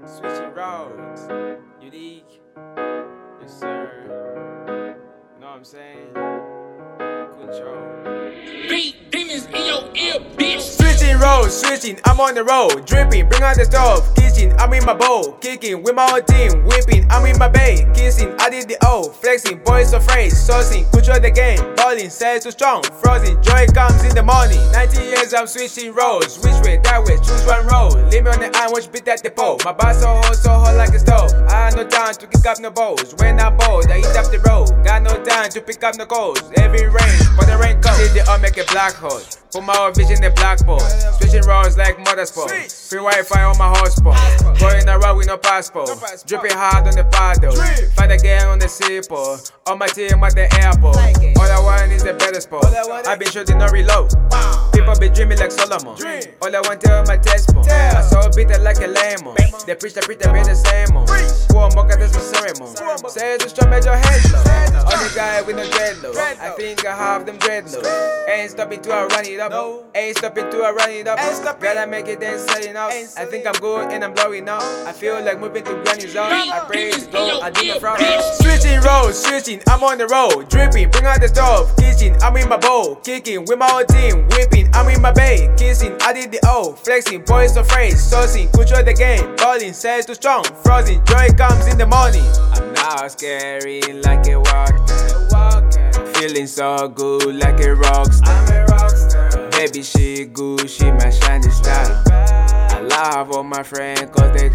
Switching roads, unique, yes sir. Know what I'm saying? Control. Beat demons in your ear, bitch. Switching roads, switching, I'm on the road. Dripping, bring out the stove. Kitchen, I'm in my bowl. Kicking with my whole team. Whipping, I'm in my bay. Kissing, I did the O. Flexing, boys afraid. Sourcing, control the game. Balling, says too strong. Frozen, joy comes in the morning. 19 years, I'm switching roads. Which way, that way, choose one road. Leave me on the iron, watch beat at the pole. My bar so hot like a stove. I had no time to kick up no balls. When I bowl, I hit up the road. Got no time to pick up no goals. Every rain, for the rain comes. Did the all make a black hole. Put my whole vision in the blackboard. Switching roads like motorsport. Free Wi-Fi on my hotspot. Going around with no passport. Dripping hard on the paddle. Find a girl on the seaport. On my team at the airport. All I want is a better spot. I've been shooting no reload. People be dreaming like Solomon. All I want tell my test for. I saw bitter like a lemon. They preach the be the same one. Poor mocha, that's my ceremony. Say it's a strong major head low. Only guy with no dreadlocks. I think I have them dreadlocks. Ain't stopping till I run it up. Ain't stopping till I run it up. Gotta make it then selling out. I think I'm good and I'm blowing out. I feel like moving to granny's out. I pray to go, I do no fraud. Switching roads, switching, I'm on the road. Dripping, bring out the stove. Kitchen, I'm in my bowl. Kicking with my whole team. Whipping, I'm in my bay. Kissing, I did the O. Flexing, boys afraid. Sourcing, control the game. Balling, says too strong. Frozen, joy comes in the morning. I'm now scary like a walker. Feeling so good like a rockstar. I'm a rockstar. Baby, she good, she my shining star. I love all my friends cause they do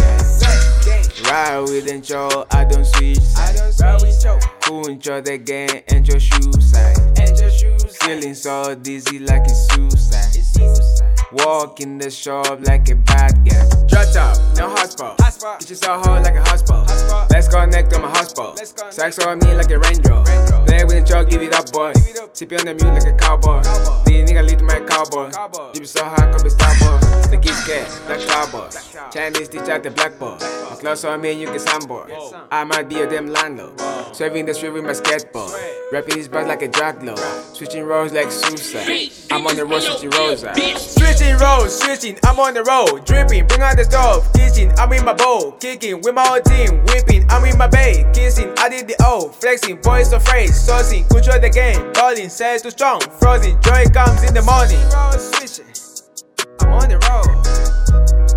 that. Ride with them, Joe, I don't switch sides. Control the game and your shoes side. Feeling so dizzy like it's suicide. Walk in the shop like a bad guy. Drop top, no hotspot. Get yourself hard like a hotspot. Let's connect on my hotspot. Sex on me like a raindrop. Play with the truck, give it up, boy. Tip you on the mute like a cowboy. These niggas lead to my cowboy. You be so hot, cause be starboy. The kids scared, black cowboy. Chinese teach out the blackboard. My clothes on me and you get sandboard. I might be a damn landlord. Swerving the street with my skateboard. Rapping these bars like a drug lord. Switching roads like suicide. I'm on the road switching roads out. Switching roads, switching, I'm on the road. Dripping, bring out the stove. Kitchen, I'm in my bowl. Kicking with my whole team. Whipping, I'm in my bay. Kissing, I did the O. Flexing, boys afraid. Sourcing, control the game. Balling, says too strong. Frozen, joy comes in the morning. Switching, I'm on the road.